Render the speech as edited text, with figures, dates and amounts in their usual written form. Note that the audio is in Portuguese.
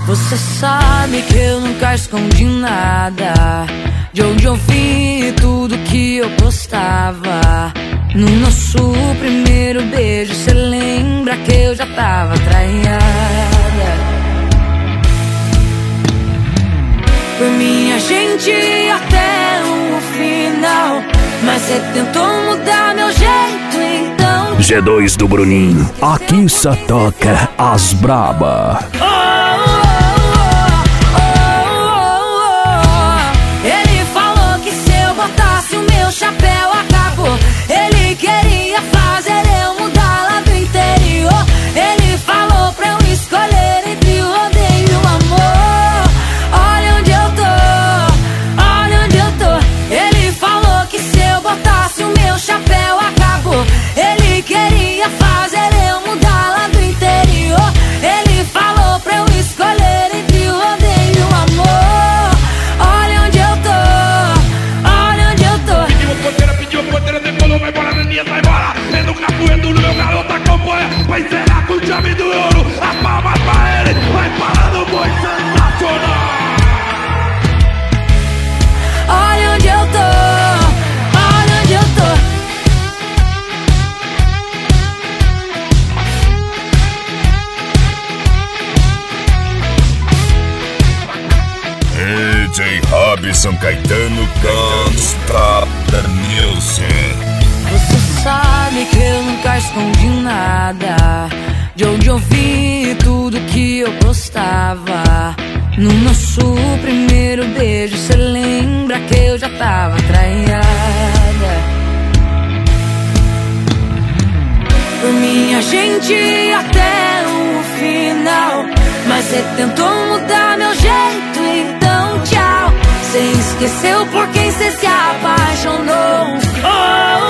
Você sabe que eu nunca escondi nada, de onde eu vi tudo que eu postava. No nosso primeiro beijo, cê lembra que eu já tava traída. Por minha gente até o final, mas cê tentou mudar meu jeito, então G2 do Bruninho, aqui só toca as braba. Ele falou que se eu botasse o meu chapéu acabou. Ele queria fazer eu mudar lá do interior. Ele falou pra eu escolher entre o rodeio e o amor. Olha onde eu tô, olha onde eu tô. Ele falou que se eu botasse o meu chapéu acabou. Ele queria fazer eu mudar lá do interior. Ele falou pra eu escolher entre o rodeio e o amor. Olha onde eu tô, olha onde eu tô. Pediu ponteira, decolou, vai embora, Neninha, vai embora. Vendo o capoeiro no meu garoto acompanha. Vai encerrar com o chave do ouro. A palma pra ele, vai parar no boi sensacional. Olha onde eu tô, olha onde eu tô. DJ Robson Caetano Constrada Music. Você sabe que eu nunca escondi nada, de onde eu vi tudo que eu postava. No nosso primeiro beijo, cê lembra que eu já tava traída. Por minha gente até o final, mas cê tentou mudar meu jeito, então tchau. Cê esqueceu por quem cê se apaixonou. Oh,